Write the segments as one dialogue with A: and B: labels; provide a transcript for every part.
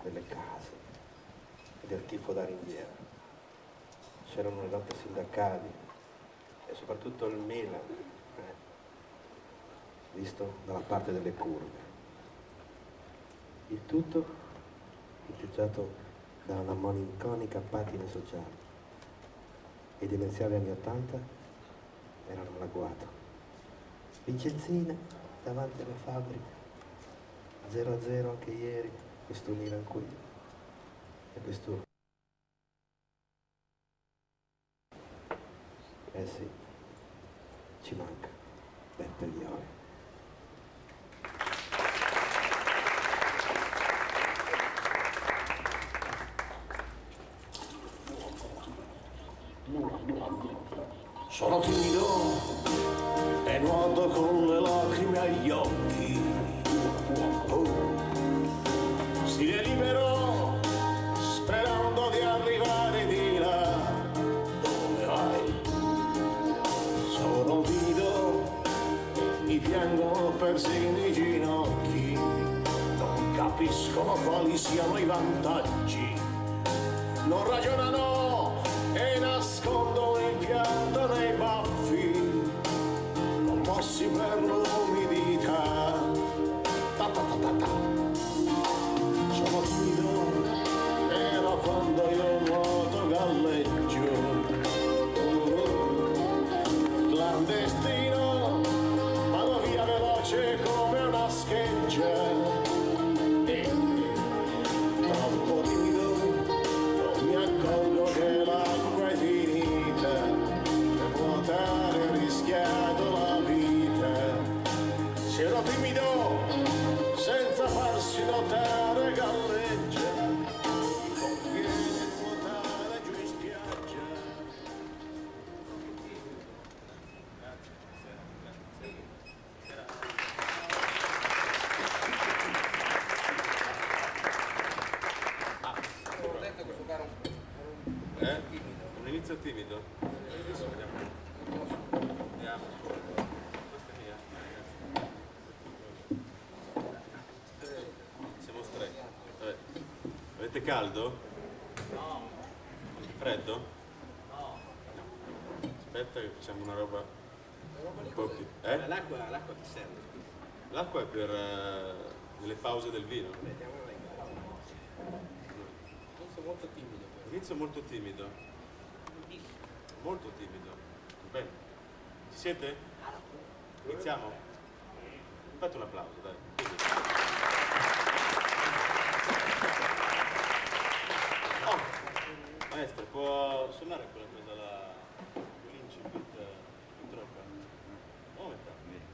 A: delle case e del tifo da ringhiera. C'erano le lotte sindacali e soprattutto il Milan, visto dalla parte delle curve. Il tutto integgiato da una malinconica patina sociale. I demenziali anni '80 erano un agguato. Vincenzina davanti alla fabbrica, 0-0 anche ieri, questo Milan qui e questo. Eh sì, ci manca Beppe Violi.
B: Sono timido e nuoto con le lacrime agli occhi. Stile libero, sperando di arrivare di là. Dove vai? Sono timido, mi piangono persino i ginocchi. Non capiscono quali siano i vantaggi. Non ragionano e nascondono il pianto nei baffi, commossi per l'umidità. Ta ta ta ta ta. Sono timido, era quando io nuoto galleggio. Clandestino, vado via veloce come una scheggia. Troppo timido, non mi accorgo che l'acqua è finita, per nuotare ho rischiato la vita. Se ero timido, senza farsi notare galleggia, mi conviene nuotare giù in spiaggia.
C: Ho detto che giocare
D: un inizio timido? Adesso vediamo. Andiamo. Questa è mia, ragazzi. Siamo stretti. Vabbè. Avete caldo?
C: No.
D: Freddo?
C: No.
D: Aspetta che facciamo una roba un po' più.
C: L'acqua ti serve.
D: L'acqua è per nelle pause del vino.
C: Inizio molto timido.
D: Inizio molto timido. Molto timido. Bene. Ci siete? Iniziamo? Fate un applauso, dai. Oh, maestro, può suonare quella cosa là? L'incipit troppo. Oh, metà.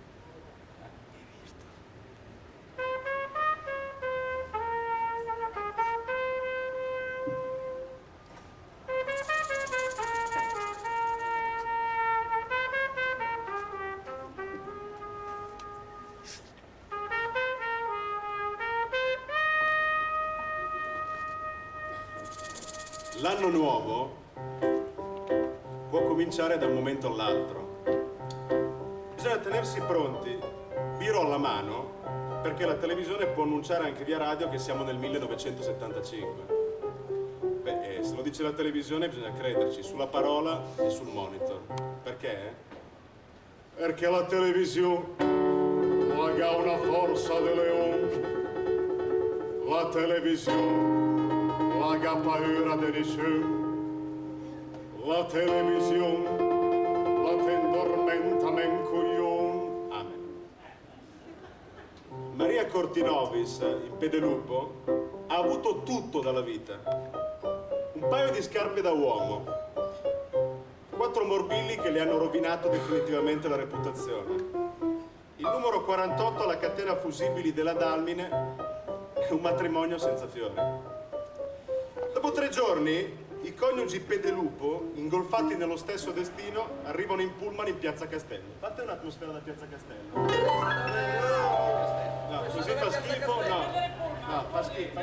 D: L'anno nuovo può cominciare da un momento all'altro. Bisogna tenersi pronti, biro alla mano, perché la televisione può annunciare anche via radio che siamo nel 1975. Beh, se lo dice la televisione bisogna crederci, sulla parola e sul monitor. Perché? Perché la televisione ha una forza di leone. La televisione ha paura di nessuno. La televisione la te indormenta men coglione. Amen. Maria Cortinovis, in Pedelupo, ha avuto tutto dalla vita. Un paio di scarpe da uomo, 4 morbilli che le hanno rovinato definitivamente la reputazione, il numero 48 alla catena fusibili della Dalmine e un matrimonio senza fiori. Dopo 3 giorni, i coniugi Pedelupo, ingolfati nello stesso destino, arrivano in pullman in Piazza Castello. Fate un'atmosfera da Piazza Castello. No, così fa schifo? No, fa schifo.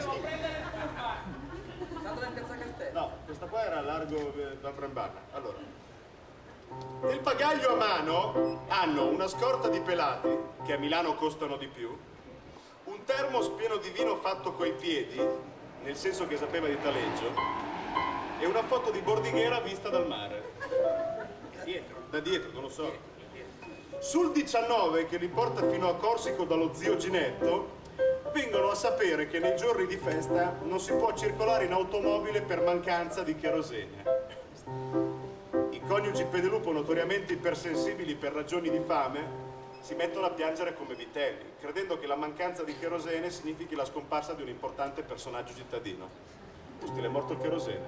D: No, questa qua era a largo da Brambana. Allora, nel bagaglio a mano hanno una scorta di pelati, che a Milano costano di più, un termos pieno di vino fatto coi piedi, nel senso che sapeva di taleggio, e una foto di Bordighera vista dal mare. Da dietro, non lo so. Sul 19, che li porta fino a Corsico dallo zio Ginetto, vengono a sapere che nei giorni di festa non si può circolare in automobile per mancanza di cherosene. I coniugi Pedelupo, notoriamente ipersensibili per ragioni di fame, si mettono a piangere come vitelli, credendo che la mancanza di cherosene significhi la scomparsa di un importante personaggio cittadino. Stile, è morto il cherosene.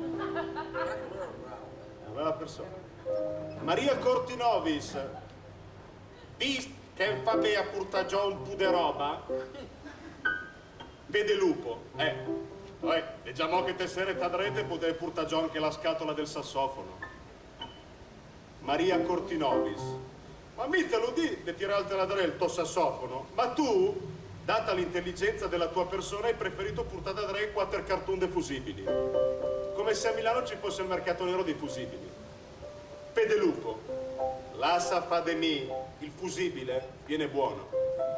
D: Una bella persona. Maria Cortinovis, vist che fa be a portare già un po' di roba? Pedelupo, diciamo che te sere t'adrete potevi portare già anche la scatola del sassofono. Maria Cortinovis, ma mi te lo di tirarti la il tuo sassofono, ma tu, data l'intelligenza della tua persona, hai preferito portare da 4 cartoni de fusibili, come se a Milano ci fosse il mercato nero dei fusibili. Pedelupo, l'assa fa de mi, il fusibile viene buono.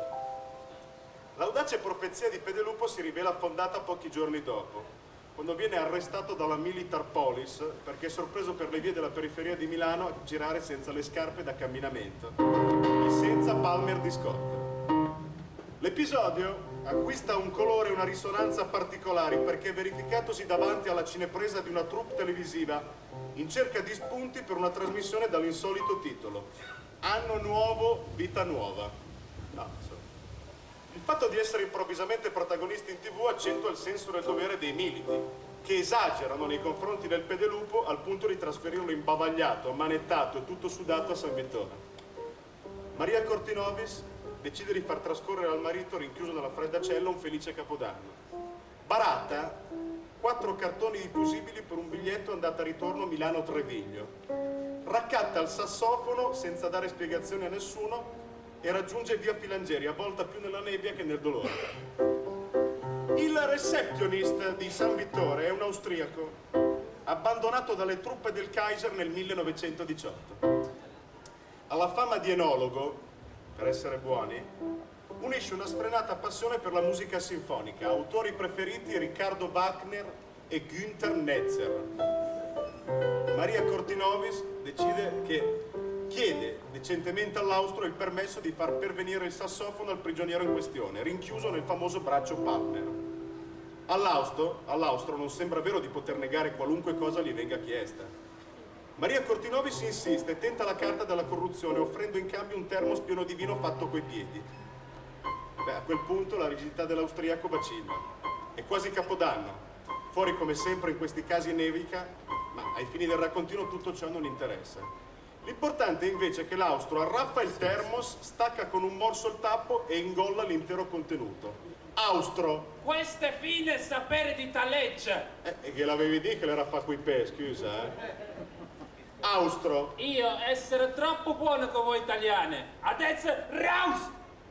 D: L'audace profezia di Pedelupo si rivela fondata pochi giorni dopo, quando viene arrestato dalla Militar Police perché è sorpreso per le vie della periferia di Milano a girare senza le scarpe da camminamento e senza palmer di scorta. L'episodio acquista un colore e una risonanza particolari perché è verificatosi davanti alla cinepresa di una troupe televisiva in cerca di spunti per una trasmissione dall'insolito titolo Anno nuovo, vita nuova. No, insomma. Il fatto di essere improvvisamente protagonisti in TV accentua il senso del dovere dei militi, che esagerano nei confronti del Pedelupo al punto di trasferirlo imbavagliato, manettato e tutto sudato a San Vittore. Maria Cortinovis decide di far trascorrere al marito, rinchiuso nella fredda cella, un felice capodanno. Baratta 4 cartoni di fusibili per un biglietto andata e ritorno Milano-Treviglio. Raccatta il sassofono senza dare spiegazioni a nessuno e raggiunge via Filangieri, avvolta più nella nebbia che nel dolore. Il receptionist di San Vittore è un austriaco, abbandonato dalle truppe del Kaiser nel 1918. Alla fama di enologo, per essere buoni, unisce una sfrenata passione per la musica sinfonica, autori preferiti Riccardo Wagner e Günther Netzer. Maria Cortinovis chiede decentemente all'austro il permesso di far pervenire il sassofono al prigioniero in questione, rinchiuso nel famoso braccio Palmer. All'austro non sembra vero di poter negare qualunque cosa gli venga chiesta. Maria Cortinovis insiste, tenta la carta della corruzione, offrendo in cambio un termos pieno di vino fatto coi piedi. A quel punto la rigidità dell'austriaco vacilla. È quasi Capodanno. Fuori come sempre in questi casi nevica, ma ai fini del raccontino tutto ciò non interessa. L'importante è invece che l'austro arraffa il termos, stacca con un morso il tappo e ingolla l'intero contenuto. Austro!
E: Questo è fine sapere di taleggia!
D: E che l'avevi di che l'era fa coi pe, scusa, Austro!
E: Io essere troppo buono con voi italiane! Adesso raus!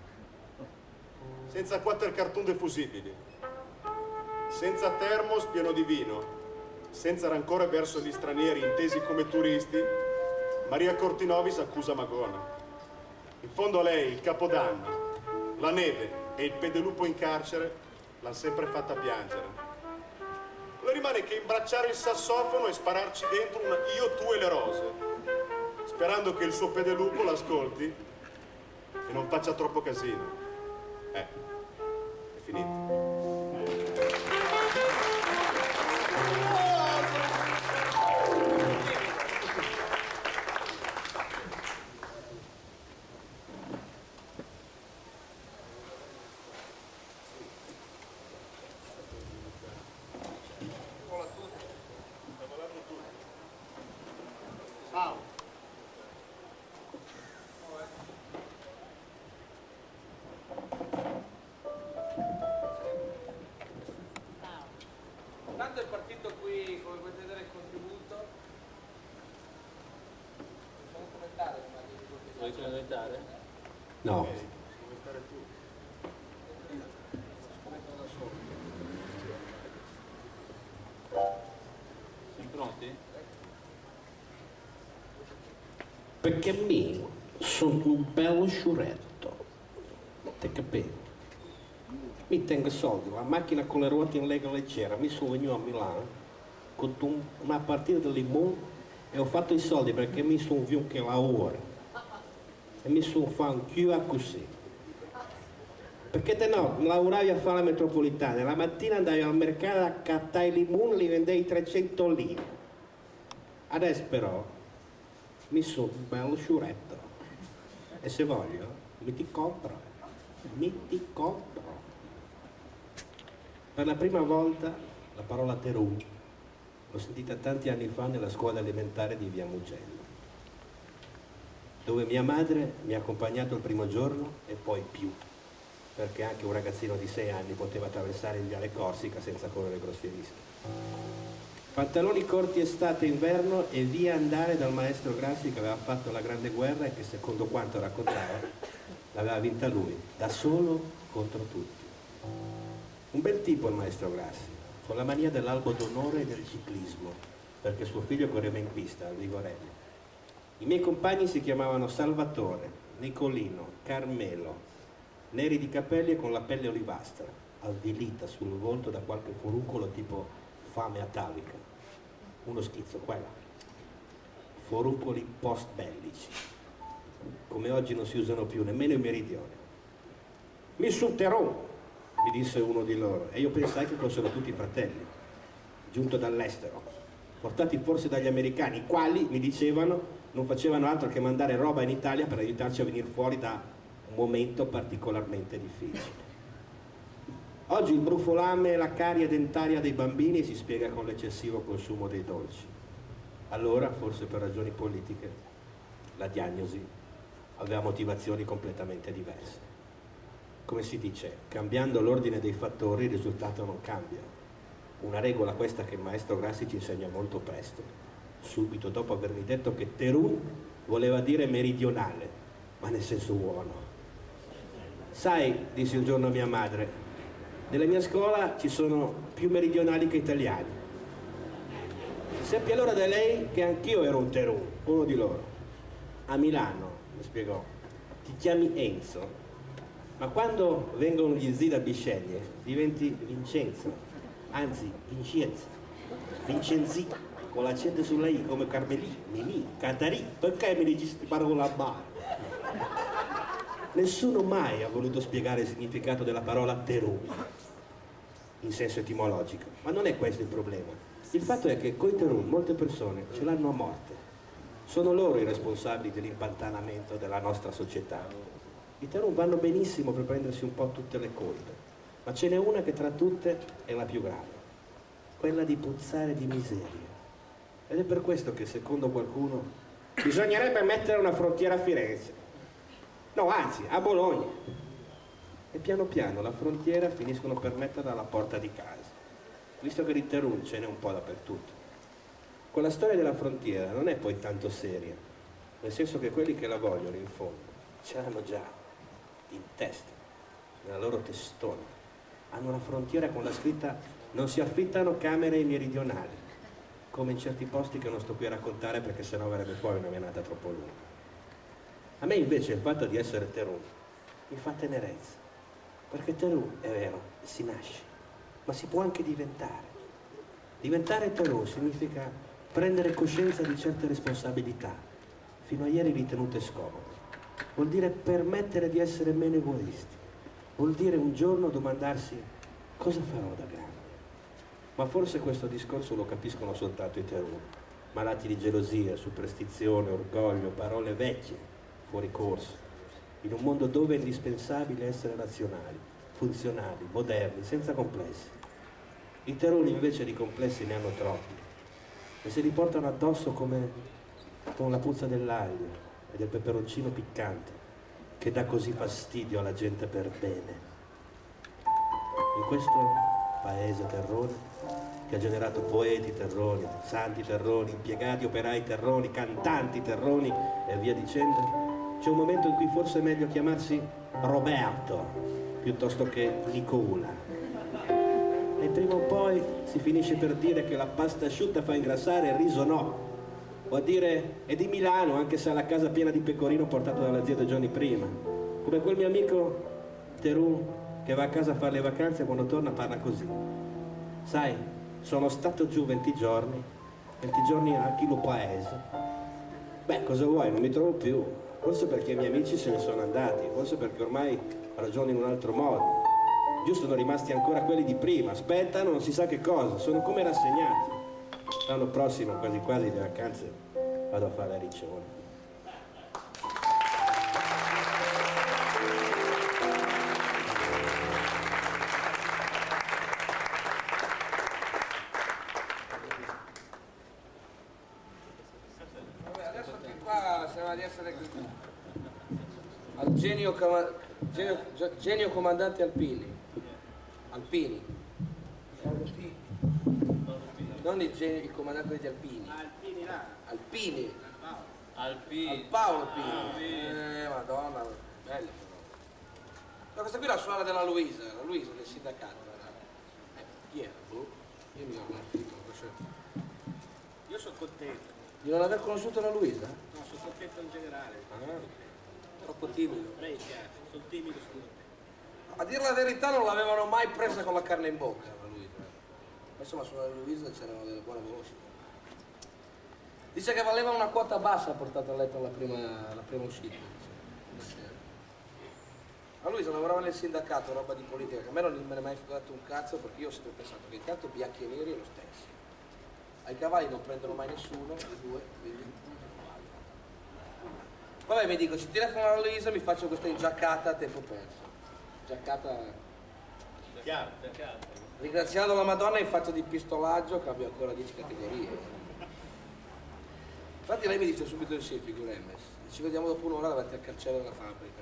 D: Senza 4 cartoni defusibili, senza termos pieno di vino, senza rancore verso gli stranieri intesi come turisti, Maria Cortinovis accusa Magona. In fondo a lei il Capodanno, la neve e il Pedelupo in carcere l'hanno sempre fatta piangere. Non le rimane che imbracciare il sassofono e spararci dentro un io, tu e le rose, sperando che il suo Pedelupo l'ascolti e non faccia troppo casino. È finito.
C: Tanto è partito qui, come potete vedere, il contributo. Possiamo commentare prima di
E: Vuoi commentare?
A: No.
D: Vuoi stare tu?
E: Siamo pronti?
F: Perché sono un bello sciuretto, ti capisci?
A: mi tengo soldi, la macchina con le ruote in lega leggera, mi sono venuto a Milano con una partita di limone e ho fatto i soldi perché mi sono venuto che lavora e mi sono fatto un chiuso così. Perché te no, lavoravi a fare la metropolitana, la mattina andavi al mercato a cattare i limoni e li vendevi 300 lire. Adesso però mi sono un bello sciuretto e se voglio mi ti compro. Per la prima volta la parola Terù l'ho sentita tanti anni fa nella scuola elementare di Via Mugello, dove mia madre mi ha accompagnato il primo giorno e poi più, perché anche un ragazzino di 6 anni poteva attraversare il viale Corsica senza correre grossi rischi. Pantaloni corti estate e inverno e via andare dal maestro Grassi che aveva fatto la grande guerra e che secondo quanto raccontava l'aveva vinta lui, da solo contro tutti. Un bel tipo il maestro Grassi, con la mania dell'albo d'onore e del ciclismo, perché suo figlio correva in pista al Vigorelli. I miei compagni si chiamavano Salvatore, Nicolino, Carmelo, neri di capelli e con la pelle olivastra, avvilita sul volto da qualche foruncolo tipo fame atavica. Uno schizzo, quella. Foruncoli post-bellici. Come oggi non si usano più nemmeno in meridione. Mi sutterò, mi disse uno di loro, e io pensai che fossero tutti fratelli, giunto dall'estero, portati forse dagli americani, i quali, mi dicevano, non facevano altro che mandare roba in Italia per aiutarci a venire fuori da un momento particolarmente difficile. Oggi il brufolame e la carie dentaria dei bambini si spiega con l'eccessivo consumo dei dolci. Allora, forse per ragioni politiche, la diagnosi aveva motivazioni completamente diverse. Come si dice, cambiando l'ordine dei fattori il risultato non cambia. Una regola questa che il maestro Grassi ci insegna molto presto, subito dopo avermi detto che Terù voleva dire meridionale, ma nel senso buono. Sai, dissi un giorno a mia madre, nella mia scuola ci sono più meridionali che italiani. Seppi allora da lei che anch'io ero un Terù, uno di loro. A Milano, mi spiegò, ti chiami Enzo, ma quando vengono gli zii da Bisceglie diventi Vincenzo, anzi Vincenzi, con l'accento sulla I come Carmelì, Mimì, Catarì, perché mi dici sti parola a bar? Nessuno mai ha voluto spiegare il significato della parola Terù in senso etimologico, ma non è questo il problema. Il fatto è che coi Terù molte persone ce l'hanno a morte. Sono loro i responsabili dell'impantanamento della nostra società. I Terù vanno benissimo per prendersi un po' tutte le colpe, ma ce n'è una che tra tutte è la più grave, quella di puzzare di miseria. Ed è per questo che, secondo qualcuno, bisognerebbe mettere una frontiera a Firenze. No, anzi, a Bologna. E piano piano la frontiera finiscono per metterla alla porta di casa, visto che di Terù ce n'è un po' dappertutto. Quella storia della frontiera non è poi tanto seria, nel senso che quelli che la vogliono, in fondo, ce l'hanno già in testa, nella loro testona. Hanno una frontiera con la scritta non si affittano camere ai meridionali, come in certi posti che non sto qui a raccontare perché sennò verrebbe fuori una menata troppo lunga. A me invece il fatto di essere Terù mi fa tenerezza, perché Terù, è vero, si nasce, ma si può anche diventare. Diventare Terù significa prendere coscienza di certe responsabilità, fino a ieri ritenute scomode. Vuol dire permettere di essere meno egoisti, vuol dire un giorno domandarsi cosa farò da grande. Ma forse questo discorso lo capiscono soltanto i Terù, malati di gelosia, superstizione, orgoglio, parole vecchie, fuori corso, in un mondo dove è indispensabile essere razionali, funzionali, moderni, senza complessi. I Terù invece di complessi ne hanno troppi e se li portano addosso come con la puzza dell'aglio e del peperoncino piccante che dà così fastidio alla gente per bene. In questo paese terrone, che ha generato poeti terroni, santi terroni, impiegati, operai terroni, cantanti terroni e via dicendo, c'è un momento in cui forse è meglio chiamarsi Roberto piuttosto che Nicola. E prima o poi si finisce per dire che la pasta asciutta fa ingrassare e il riso no. O a dire è di Milano anche se ha la casa piena di pecorino portato dalla zia 2 giorni prima, come quel mio amico Terù che va a casa a fare le vacanze e quando torna parla così. Sai, sono stato giù 20 giorni anche lo paese. Beh, cosa vuoi? Non mi trovo più. Forse perché i miei amici se ne sono andati, forse perché ormai ragiono in un altro modo. Giù sono rimasti ancora quelli di prima, aspettano, non si sa che cosa, sono come rassegnati. L'anno prossimo, quasi quasi, le vacanze vado a fare la riccione.
C: Vabbè, adesso che qua sembra di essere al genio comandante Alpini. Non il comandante degli Alpini.
E: Alpini là.
C: Alpini.
E: Alpini.
C: Paolo Alpini. Madonna, bello però. No, questa qui è la suora della Luisa del sindacato. Chi era? Boh. Io mi
E: Io sono contento.
C: di non aver conosciuto la Luisa?
E: No, sono contento in generale.
C: Troppo timido.
E: A me piace, sono timido solo.
C: A dire la verità non l'avevano mai presa con la carne in bocca la Luisa. Insomma sulla Luisa c'erano delle buone voci. Dice che valeva una quota bassa portata a letto la prima uscita. La Luisa lavorava nel sindacato, roba di politica, che a me non me ne è mai dato un cazzo perché io ho sempre pensato che intanto bianchi e neri è lo stesso. Ai cavalli non prendono mai nessuno, i due, quindi vabbè, mi dico, ci telefono alla Luisa mi faccio questa ingiaccata a tempo perso. Giaccata
D: Chiaro.
C: ringraziando la Madonna in fatto di pistolaggio cambio ancora 10 categorie. Infatti lei mi dice subito di sì, figuremmes. Ci vediamo dopo un'ora davanti al cancello della fabbrica.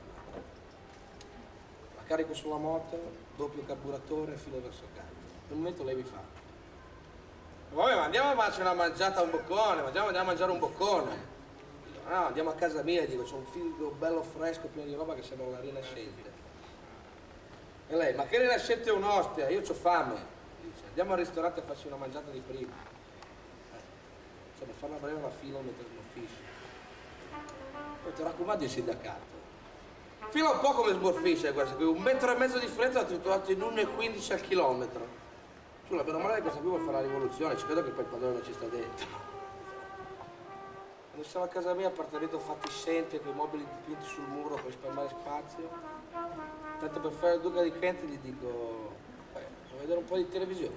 C: La carico sulla moto, doppio carburatore e filo verso casa. Per un momento lei mi fa: vabbè, ma andiamo a farci una mangiata a un boccone, andiamo a mangiare un boccone. Dico, no, andiamo a casa mia, dico, c'è un figlio bello fresco, pieno di roba che sembra una rinascente. E lei, ma che rinascente è un'ostia? Io c'ho fame. Dice, andiamo al ristorante a farci una mangiata di prima. Insomma, farla breve la fila mentre sborfisce. Poi ti raccomando il sindacato. Fila un po' come sborfisce questa qui, 1,5 metri di fretta l'ho trovato in 1,15 al chilometro. Sulla meno male che questa qui vuole fare la rivoluzione, ci credo che poi il padrone non ci sta dentro. Quando siamo a casa mia, appartamento fatiscente, con i mobili dipinti sul muro per risparmiare spazio. Tanto per fare il duca di Kent gli dico, devo vedere un po' di televisione.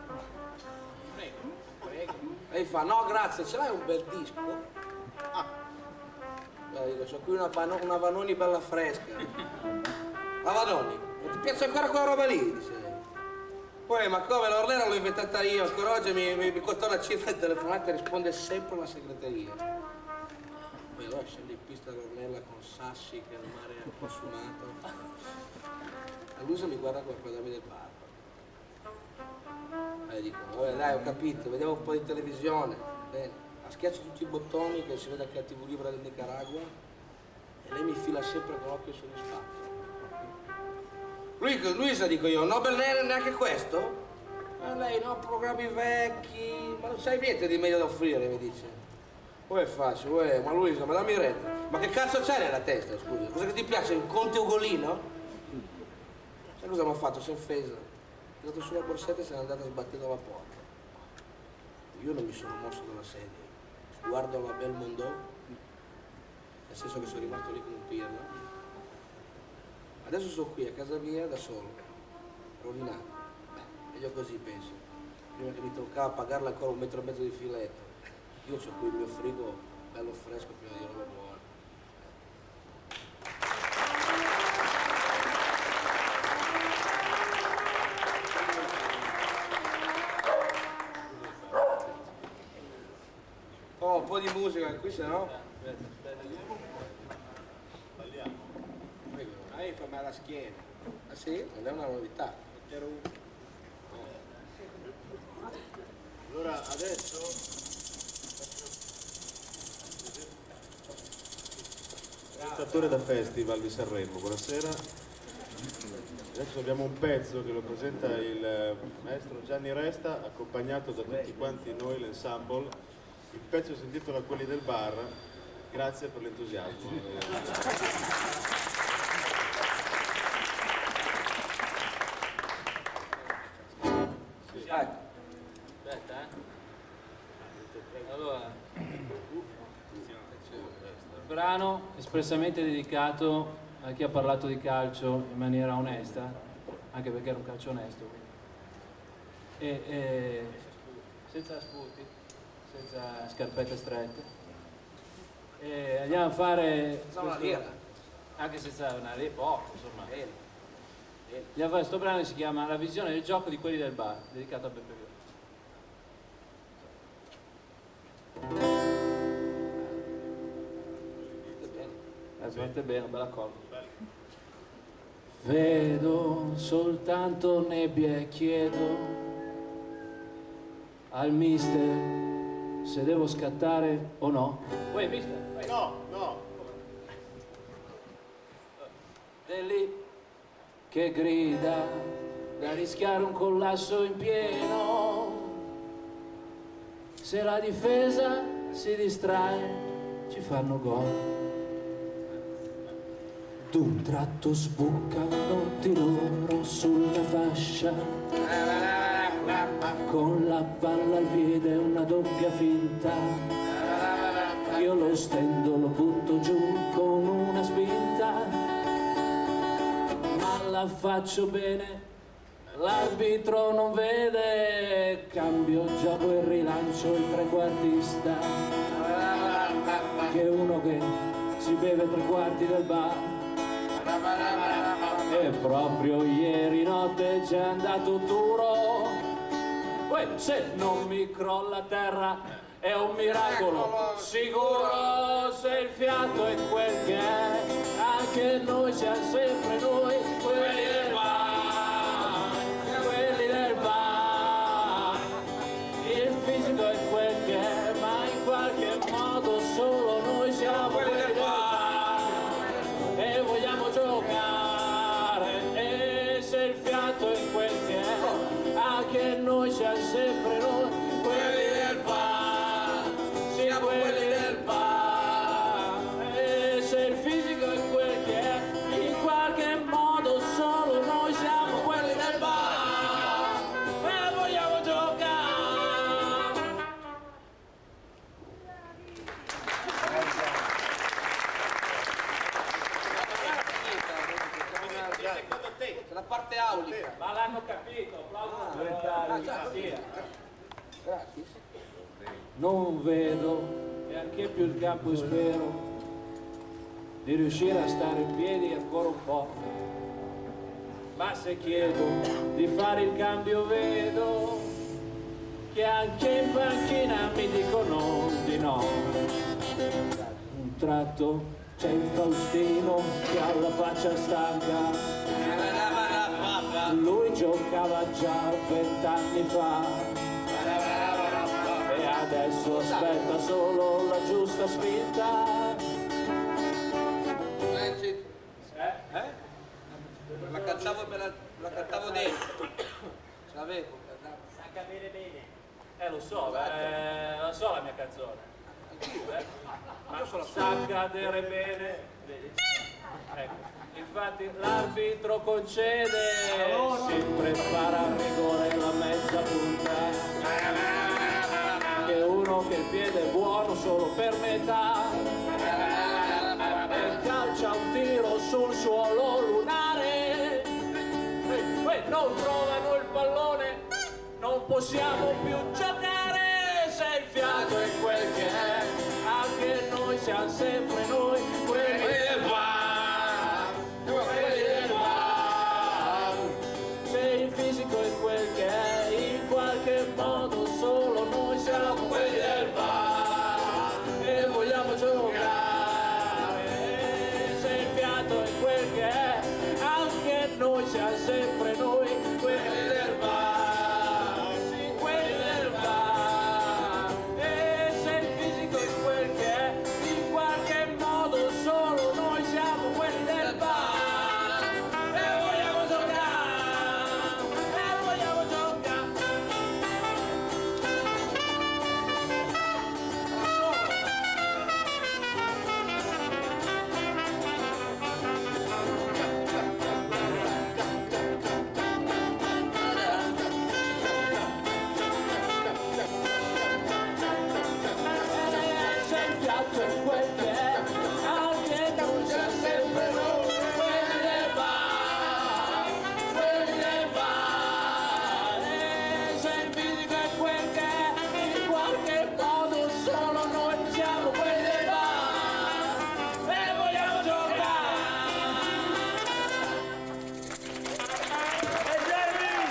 E: Prego.
C: E gli fa, no grazie, ce l'hai un bel disco? Dico, c'ho qui una Vanoni bella fresca. La Vanoni, ma ti piace ancora quella roba lì? Dice. Poi, ma come, l'Orlera l'ho inventata io, ancora oggi mi costa una cifra di telefonata e risponde sempre alla segreteria. Poi allora scende in pista l'Ornella con Sassi che il mare è consumato. La Luisa mi guarda con guardarmi del bar. E dico, vabbè dai, ho capito, vediamo un po' di televisione. Bene. Schiaccio tutti i bottoni che si vede che è la TV libera del Nicaragua e lei mi fila sempre con l'occhio sulle spalle. Luisa, dico io, Nobel neanche questo? E lei, no, programmi vecchi, ma non sai niente di meglio da offrire, mi dice. Poi faccio, ma Luisa, ma dammi retta. Ma che cazzo c'hai nella testa, scusa? Cosa che ti piace, il Conte Ugolino? Sai cosa mi ha fatto? Si è offesa. È andato sulla borsetta e se n'è andata sbattendo la porta. Io non mi sono mosso dalla sedia. Guardo la Belmondo, nel senso che sono rimasto lì come un pirla. Adesso sono qui a casa mia da solo, rovinato. Meglio così penso. Prima che mi toccava pagarla ancora 1,5 metri di filetto. Io c'ho qui il mio frigo bello fresco, pieno di roba buona. Oh, un po' di musica qui, se no.
D: Balliamo.
C: A me fa male la schiena. Ah sì? Non è una novità.
D: Allora adesso presentatore da Festival di Sanremo, buonasera. Adesso abbiamo un pezzo che lo presenta il maestro Gianni Resta, accompagnato da tutti quanti noi, l'ensemble. Il pezzo si intitola Quelli del bar. Grazie per l'entusiasmo.
G: Aspetta, Allora, brano espressamente dedicato a chi ha parlato di calcio in maniera onesta, anche perché era un calcio onesto, e senza sputi, senza scarpette strette. E andiamo a fare
C: Una lira.
G: anche senza una lira, poco, insomma. Andiamo a fare questo brano che si chiama La visione del gioco di quelli del bar, dedicato a Beppe Grillo. Parte bene, bella cosa. Vedo soltanto nebbia e chiedo al mister se devo scattare o no. Uè, mister? Vai.
D: No, no.
G: È lì che grida da rischiare un collasso in pieno. Se la difesa si distrae, ci fanno gol. D'un tratto sbucano di loro sulla fascia, con la palla al piede una doppia finta. Io lo stendo, lo butto giù con una spinta, ma la faccio bene, l'arbitro non vede. Cambio gioco e rilancio il trequartista, che è uno che si beve 3/4 del bar. E proprio ieri notte c'è andato duro. Uè, se non mi crolla a terra è un miracolo sicuro. Se il fiato è quel che è, anche noi siamo sempre noi, quelli del bar, quelli del bar. Il fisico è quel che è, ma in qualche modo solo noi siamo quelli del bar. E vogliamo giocare, e se il fiato è quel che è, anche noi siamo sempre noi, quelli del bar, siamo quelli del bar. E se il fisico è quel che è, in qualche modo solo noi siamo quelli del bar. E vogliamo giocare.
C: La parte aulica.
G: Ma l'hanno capito, applauso.
C: Gratis.
G: Non vedo neanche più il campo e spero di riuscire a stare in piedi ancora un po'. Ma se chiedo di fare il cambio vedo che anche in panchina mi dicono di no. Un tratto c'è il Faustino che ha la faccia stanca. Lui giocava già 20 anni fa e adesso aspetta solo la giusta spinta.
C: La cantavo dentro. Ce l'avevo.
E: Sa capire bene.
G: Lo so la mia canzone. Ma sa cadere bene. Ecco. Infatti l'arbitro concede, si prepara a rigore la mezza punta, che uno che il piede è buono solo per metà, e calcia un tiro sul suolo lunare. Non trovano il pallone, non possiamo più giocare. Se il fiato è quel che è, anche noi siamo sempre noi, quelli del bar. Fisico è quel che è, in qualche modo solo noi siamo quelli del bar e vogliamo giocare. Se il fiato è quel che è, anche noi siamo sempre noi, quelli del bar, sì, quelli del bar. E se il fisico è quel che è, in qualche modo piace quel che è, anche tu c'è sempre lui, quelli del bar, e sentite che quel che è, in qualche modo solo noi siamo quelli del bar, e vogliamo giocare. E Jeremy!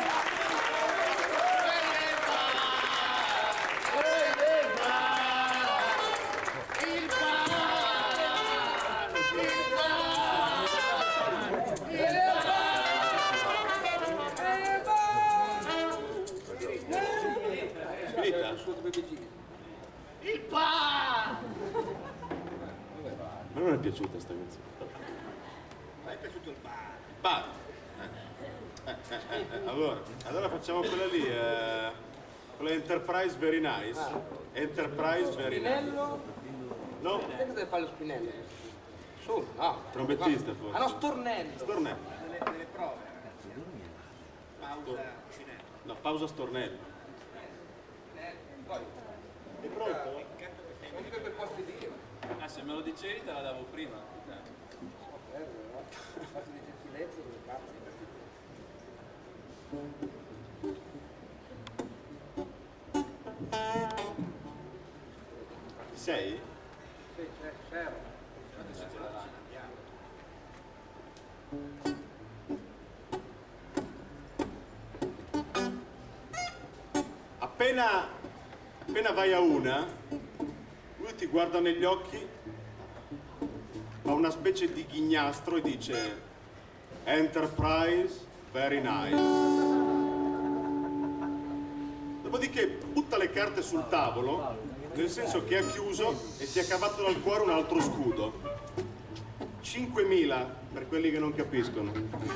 D: Ma non è piaciuta sta canzone?
C: Ma è piaciuto il bar?
D: Bar. Allora facciamo quella lì, quella Enterprise Very Nice. Enterprise Very Nice.
C: Spinello?
D: No,
C: Che cosa deve fare lo Spinello? Su, no.
D: trombettista forse.
C: Ah no, Stornello.
D: Stornello.
C: Delle prove. Pausa Spinello.
D: No, pausa Stornello.
C: Poi,
D: È pronto?
C: non dico per posti di io.
G: Ah, se me lo dicevi te la davo prima.
C: Fatti di gentilezza, dove cazzo.
D: Ci sei?
C: Sì, c'ero.
D: Appena vai a una, lui ti guarda negli occhi, fa una specie di ghignastro e dice Enterprise Very Nice. Dopodiché butta le carte sul tavolo, nel senso che ha chiuso e ti ha cavato dal cuore un altro scudo. 5.000 per quelli che non capiscono.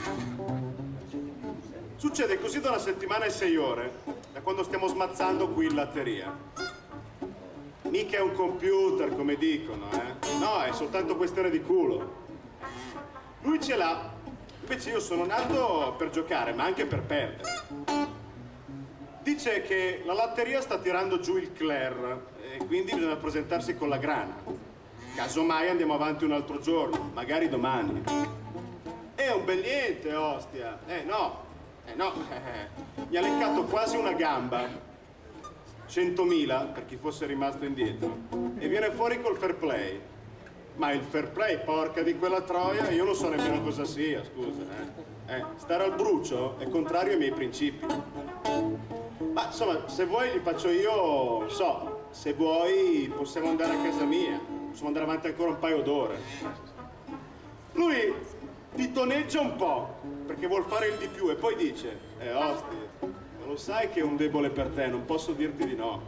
D: Succede così da 1 settimana e 6 ore, da quando stiamo smazzando qui in latteria. Mica è un computer, come dicono, eh? No, è soltanto questione di culo. Lui ce l'ha, invece io sono nato per giocare, ma anche per perdere. Dice che la latteria sta tirando giù il cler e quindi bisogna presentarsi con la grana. Casomai andiamo avanti un altro giorno, magari domani. È un bel niente, ostia. No. Mi ha leccato quasi una gamba, 100.000 per chi fosse rimasto indietro, e viene fuori col fair play. Ma il fair play, porca di quella troia, io non so nemmeno cosa sia, scusa. Stare al brucio è contrario ai miei principi. Ma insomma, se vuoi li faccio io, se vuoi possiamo andare a casa mia, possiamo andare avanti ancora un paio d'ore. Lui ti toneggia un po', perché vuol fare il di più, e poi dice, osti, ma lo sai che è un debole per te, non posso dirti di no.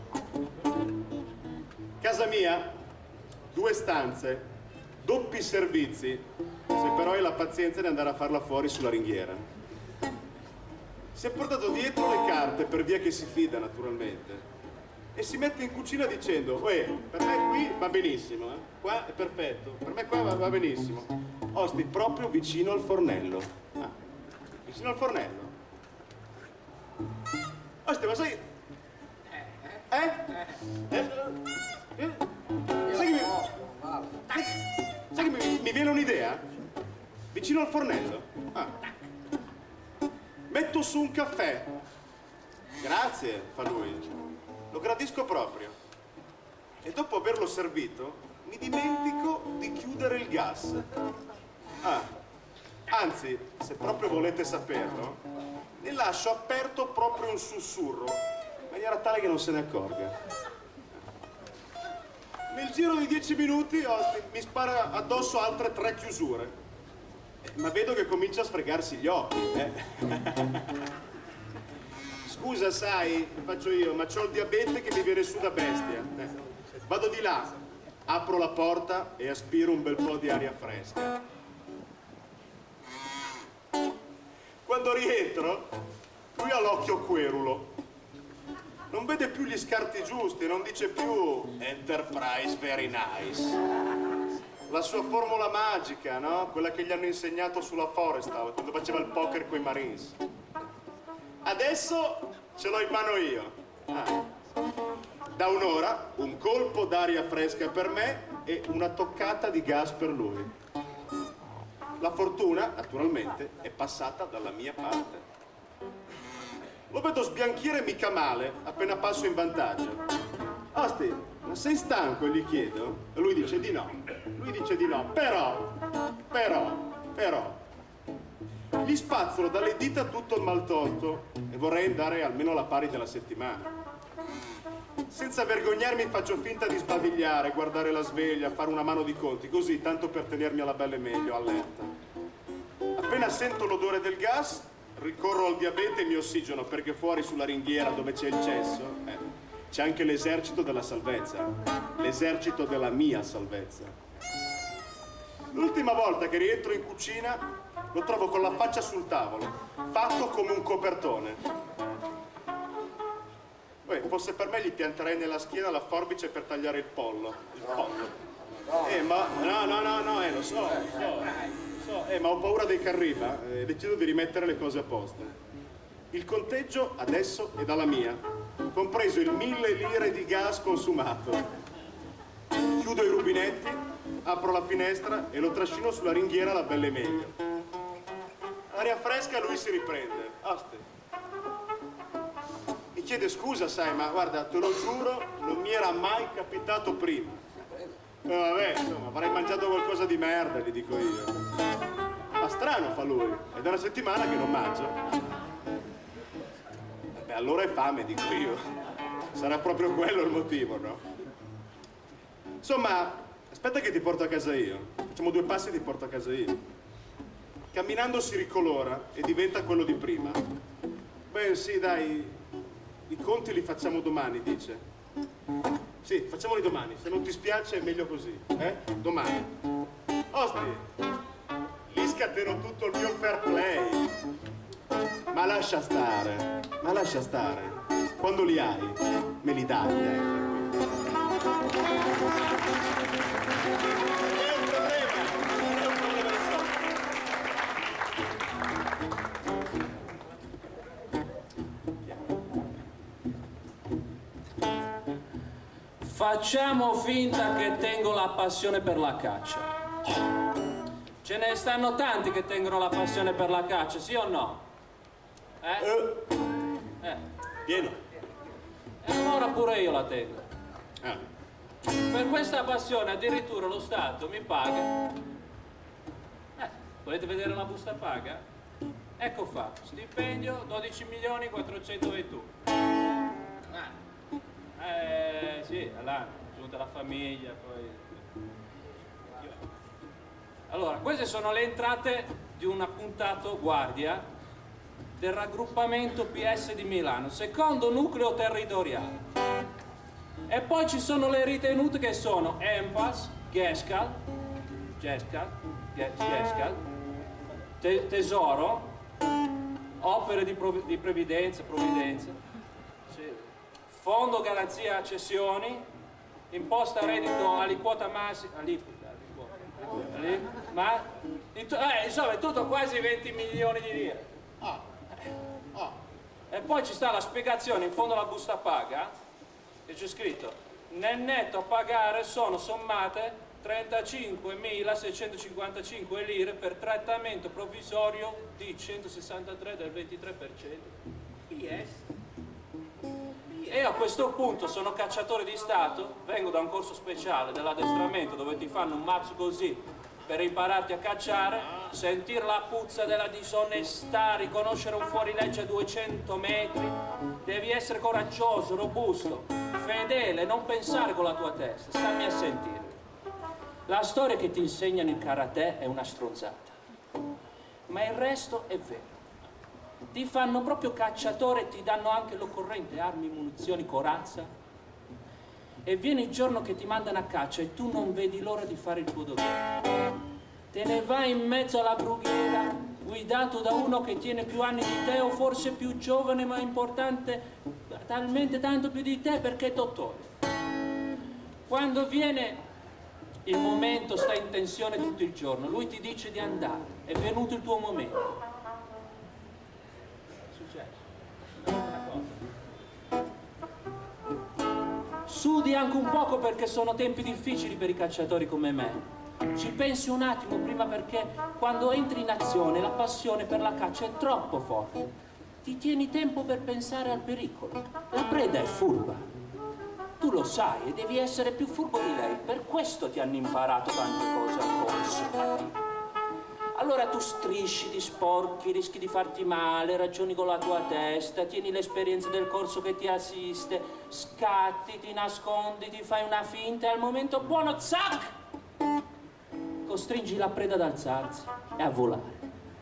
D: Casa mia, 2 stanze, doppi servizi, se però hai la pazienza di andare a farla fuori sulla ringhiera. Si è portato dietro le carte per via che si fida, naturalmente, e si mette in cucina dicendo, per me qui va benissimo, qua è perfetto, per me qua va benissimo. Osti, proprio vicino al fornello. Vicino al fornello? Osti, ma sai... Sai che mi viene un'idea? Vicino al fornello? Metto su un caffè. Grazie, fa lui. Lo gradisco proprio. E dopo averlo servito, mi dimentico di chiudere il gas. Anzi, se proprio volete saperlo, ne lascio aperto proprio un sussurro, in maniera tale che non se ne accorga. Nel giro di 10 minuti mi spara addosso altre 3 chiusure. Ma vedo che comincia a sfregarsi gli occhi. Scusa, sai, faccio io, ma c'ho il diabete che mi viene su da bestia. Vado di là, apro la porta e aspiro un bel po' di aria fresca. Quando rientro, lui ha l'occhio querulo. Non vede più gli scarti giusti, non dice più Enterprise Very Nice. La sua formula magica, no? Quella che gli hanno insegnato sulla Forrestal, quando faceva il poker coi Marines. Adesso ce l'ho in mano io. Da un'ora, un colpo d'aria fresca per me e una toccata di gas per lui. La fortuna, naturalmente, è passata dalla mia parte. Lo vedo sbianchire mica male appena passo in vantaggio. Osti, ma sei stanco? Gli chiedo. E lui dice di no. Però. Gli spazzolo dalle dita tutto il maltolto e vorrei andare almeno alla pari della settimana. Senza vergognarmi faccio finta di sbadigliare, guardare la sveglia, fare una mano di conti, così, tanto per tenermi alla belle meglio, allerta. Appena sento l'odore del gas, ricorro al diabete e mi ossigeno, perché fuori sulla ringhiera dove c'è il cesso, c'è anche l'esercito della salvezza, l'esercito della mia salvezza. L'ultima volta che rientro in cucina lo trovo con la faccia sul tavolo, fatto come un copertone. Fosse per me gli pianterei nella schiena la forbice per tagliare il pollo. Ma lo so, ma ho paura dei Carriba e decido di rimettere le cose a posto. Il conteggio adesso è dalla mia, compreso il 1000 lire di gas consumato. Chiudo i rubinetti, apro la finestra e lo trascino sulla ringhiera alla belle meglio. Aria fresca, lui si riprende. Oste. Mi chiede scusa, sai, ma guarda, te lo giuro, non mi era mai capitato prima. Vabbè, insomma, avrei mangiato qualcosa di merda, gli dico io. Ma strano, fa lui, è da una settimana che non mangio. Beh, allora è fame, dico io. Sarà proprio quello il motivo, no? Insomma, aspetta che ti porto a casa io. Facciamo 2 passi e ti porto a casa io. Camminando si ricolora e diventa quello di prima. Beh, sì, dai, i conti li facciamo domani, dice. Sì, facciamoli domani, se non ti spiace è meglio così, Domani. Osti, lì scateno tutto il mio fair play. Ma lascia stare. Quando li hai, me li dai,
G: Facciamo finta che tengo la passione per la caccia. Ce ne stanno tanti che tengono la passione per la caccia, sì o no?
D: Pieno.
G: E allora pure io la tengo. Per questa passione addirittura lo Stato mi paga. Volete vedere la busta paga? Ecco fatto, stipendio 12.421.000. Sì, all'anno, giunta la famiglia, poi... Allora, queste sono le entrate di un appuntato guardia del raggruppamento PS di Milano, secondo nucleo territoriale. E poi ci sono le ritenute che sono Empas, Gescal, Tesoro, opere di provvidenza, Fondo garanzia cessioni, imposta reddito aliquota massima, insomma è tutto quasi 20 milioni di lire. E poi ci sta la spiegazione in fondo alla busta paga, e c'è scritto: nel netto a pagare sono sommate 35.655 lire per trattamento provvisorio di 163 del 23%. PS. E a questo punto sono cacciatore di Stato, vengo da un corso speciale dell'addestramento dove ti fanno un mazzo così per impararti a cacciare, sentire la puzza della disonestà, riconoscere un fuorilegge a 200 metri, devi essere coraggioso, robusto, fedele, non pensare con la tua testa, stammi a sentire. La storia che ti insegnano in karate è una stronzata, ma il resto è vero. Ti fanno proprio cacciatore e ti danno anche l'occorrente, armi, munizioni, corazza. E viene il giorno che ti mandano a caccia e tu non vedi l'ora di fare il tuo dovere. Te ne vai in mezzo alla brughiera, guidato da uno che tiene più anni di te o forse più giovane ma importante, talmente tanto più di te perché è dottore. Quando viene il momento, stai in tensione tutto il giorno, lui ti dice di andare, è venuto il tuo momento. Sudi anche un poco perché sono tempi difficili per i cacciatori come me. Ci pensi un attimo prima perché quando entri in azione la passione per la caccia è troppo forte. Ti tieni tempo per pensare al pericolo. La preda è furba. Tu lo sai e devi essere più furbo di lei. Per questo ti hanno imparato tante cose al corso. Allora tu strisci, ti sporchi, rischi di farti male, ragioni con la tua testa, tieni l'esperienza del corso che ti assiste, scatti, ti nascondi, ti fai una finta e al momento buono, zac! Costringi la preda ad alzarsi e a volare.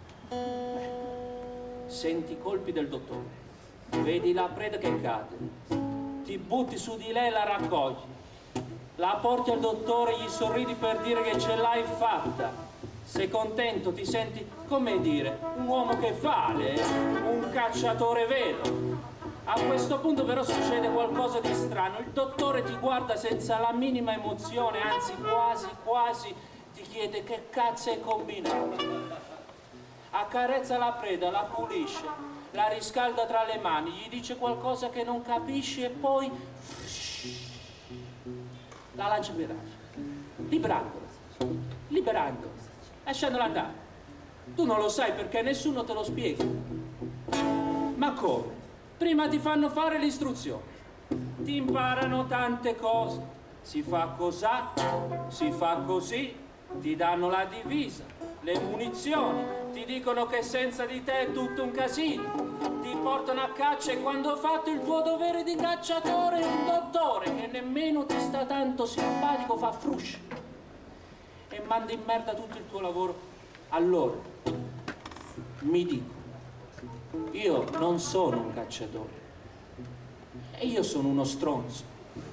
G: Senti i colpi del dottore, vedi la preda che cade, ti butti su di lei e la raccogli, la porti al dottore, gli sorridi per dire che ce l'hai fatta. Sei contento, ti senti, come dire, un uomo che vale, un cacciatore vero. A questo punto però succede qualcosa di strano, il dottore ti guarda senza la minima emozione, anzi quasi ti chiede che cazzo hai combinato. Accarezza la preda, la pulisce, la riscalda tra le mani, gli dice qualcosa che non capisci e poi la lancia per aria, liberandola, lasciandola andare. Tu non lo sai perché nessuno te lo spiega. Ma come? Prima ti fanno fare l'istruzione, ti imparano tante cose, si fa cos'ha, si fa così, ti danno la divisa, le munizioni, ti dicono che senza di te è tutto un casino, ti portano a caccia e quando hai fatto il tuo dovere di cacciatore un dottore che nemmeno ti sta tanto simpatico fa fruscio e manda in merda tutto il tuo lavoro. Allora mi dico, io non sono un cacciatore e io sono uno stronzo.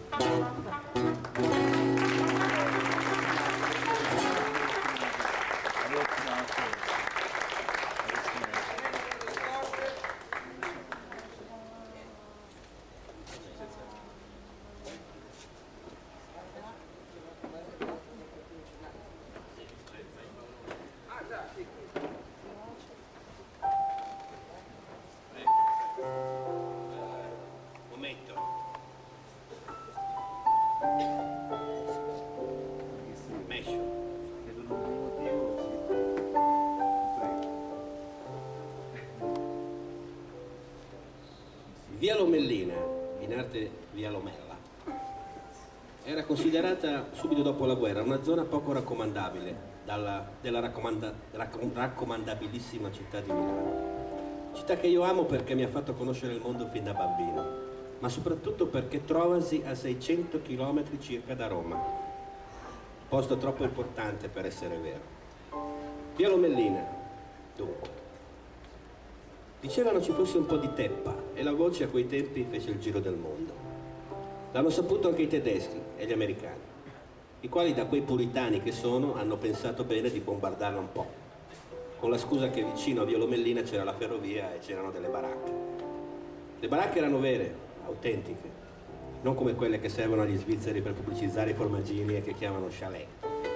A: Via Lomellina, in arte Via Lomella, era considerata subito dopo la guerra una zona poco raccomandabile della raccomandabilissima città di Milano. Città che io amo perché mi ha fatto conoscere il mondo fin da bambino, ma soprattutto perché trovasi a 600 km circa da Roma. Posto troppo importante per essere vero. Via Lomellina, dunque. Dicevano ci fosse un po' di teppa e la voce a quei tempi fece il giro del mondo. L'hanno saputo anche i tedeschi e gli americani, i quali da quei puritani che sono hanno pensato bene di bombardarla un po', con la scusa che vicino a Via Lomellina c'era la ferrovia e c'erano delle baracche. Le baracche erano vere, autentiche, non come quelle che servono agli svizzeri per pubblicizzare i formaggini e che chiamano chalet.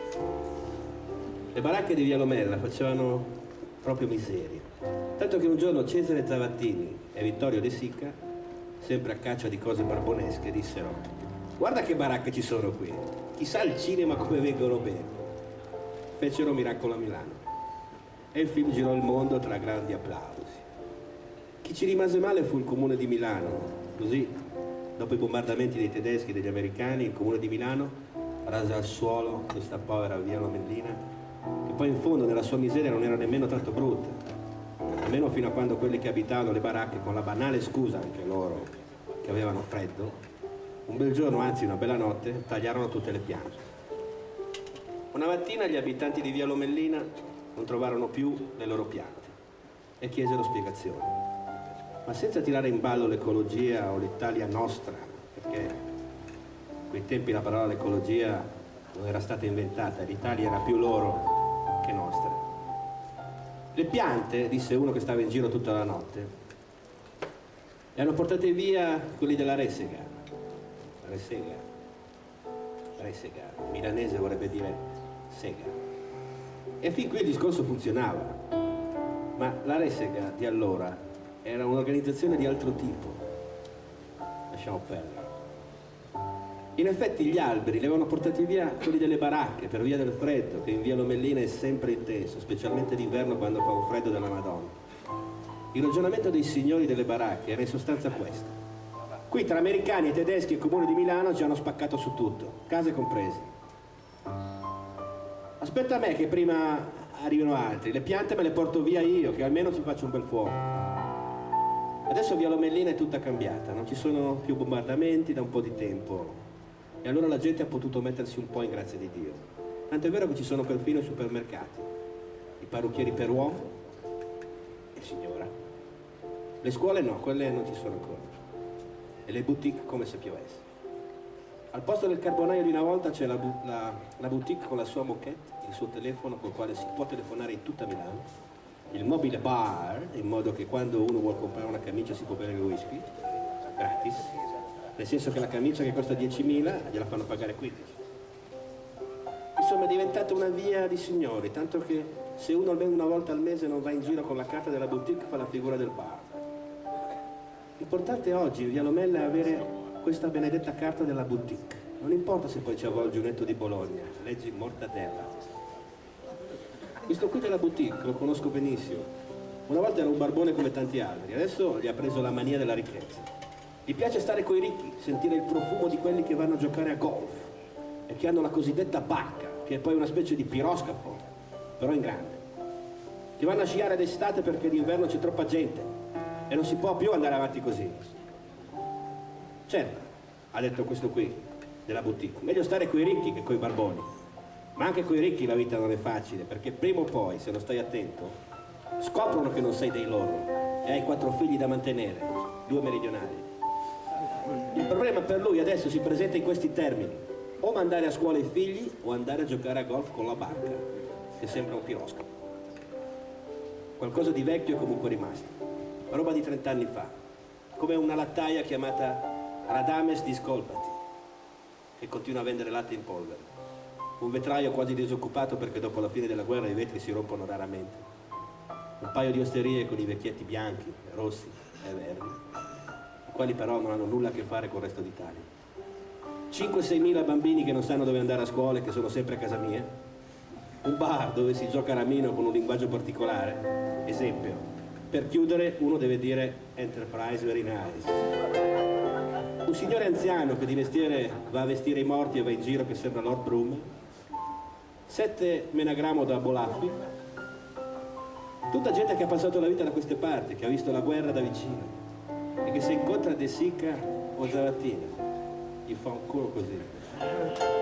A: Le baracche di Via Lomella facevano proprio miseria. Tanto che un giorno Cesare Zavattini e Vittorio De Sica, sempre a caccia di cose barbonesche, dissero: guarda che baracche ci sono qui, chissà il cinema come vengono bene. Fecero Miracolo a Milano e il film girò il mondo tra grandi applausi. Chi ci rimase male fu il comune di Milano. Così, dopo i bombardamenti dei tedeschi e degli americani, il comune di Milano rase al suolo questa povera Via Lomellina, che poi in fondo nella sua miseria non era nemmeno tanto brutta, almeno fino a quando quelli che abitavano le baracche, con la banale scusa anche loro che avevano freddo, un bel giorno, anzi una bella notte, tagliarono tutte le piante. Una mattina gli abitanti di Via Lomellina non trovarono più le loro piante e chiesero spiegazioni, ma senza tirare in ballo l'ecologia o l'Italia nostra, perché in quei tempi la parola ecologia non era stata inventata, l'Italia era più loro che nostra. Le piante, disse uno che stava in giro tutta la notte, le hanno portate via quelli della Resega. Resega, milanese vorrebbe dire sega. E fin qui il discorso funzionava, ma la Resega di allora era un'organizzazione di altro tipo. Lasciamo perdere. In effetti gli alberi li avevano portati via quelli delle baracche per via del freddo, che in via Lomellina è sempre intenso, specialmente d'inverno quando fa un freddo della Madonna. Il ragionamento dei signori delle baracche era in sostanza questo. Qui tra americani e tedeschi e il comune di Milano ci hanno spaccato su tutto, case comprese. Aspetta a me che prima arrivino altri, le piante me le porto via io, che almeno ci faccio un bel fuoco. Adesso via Lomellina è tutta cambiata, non ci sono più bombardamenti da un po' di tempo. E allora la gente ha potuto mettersi un po' in grazia di Dio. Tant'è vero che ci sono perfino i supermercati, i parrucchieri per uomo e signora. Le scuole no, quelle non ci sono ancora. E le boutique come se piovesse. Al posto del carbonaio di una volta c'è la boutique con la sua moquette, il suo telefono col quale si può telefonare in tutta Milano, il mobile bar, in modo che quando uno vuole comprare una camicia si può bere il whisky, gratis. Nel senso che la camicia che costa 10.000 gliela fanno pagare 15. Insomma è diventata una via di signori, tanto che se uno almeno una volta al mese non va in giro con la carta della boutique fa la figura del bar. L'importante oggi in via Lomella è avere questa benedetta carta della boutique. Non importa se poi ci avvolge un netto di Bologna, leggi mortadella. Questo qui della boutique lo conosco benissimo. Una volta era un barbone come tanti altri, adesso gli ha preso la mania della ricchezza. Gli piace stare coi ricchi, sentire il profumo di quelli che vanno a giocare a golf e che hanno la cosiddetta barca, che è poi una specie di piroscafo, però in grande. Che vanno a sciare d'estate perché d'inverno c'è troppa gente e non si può più andare avanti così. Certo, ha detto questo qui, della boutique, meglio stare coi ricchi che coi barboni. Ma anche coi ricchi la vita non è facile, perché prima o poi, se non stai attento, scoprono che non sei dei loro e hai 4 figli da mantenere, 2 meridionali. Il problema per lui adesso si presenta in questi termini: o mandare a scuola i figli o andare a giocare a golf con la barca, che sembra un piroscafo. Qualcosa di vecchio è comunque rimasto, roba di 30 anni fa, come una lattaia chiamata Radames Discolpati, che continua a vendere latte in polvere, un vetraio quasi disoccupato perché dopo la fine della guerra i vetri si rompono raramente, un paio di osterie con i vecchietti bianchi, rossi e verdi, quali però non hanno nulla a che fare con il resto d'Italia. 5-6 mila bambini che non sanno dove andare a scuola e che sono sempre a casa mia. Un bar dove si gioca a ramino con un linguaggio particolare. Esempio, per chiudere uno deve dire Enterprise very nice. Un signore anziano che di mestiere va a vestire i morti e va in giro che sembra Lord Broom. 7 menagramo da Bolaffi. Tutta gente che ha passato la vita da queste parti, che ha visto la guerra da vicino e che se incontra De Sica o Zavattini gli fa un culo così.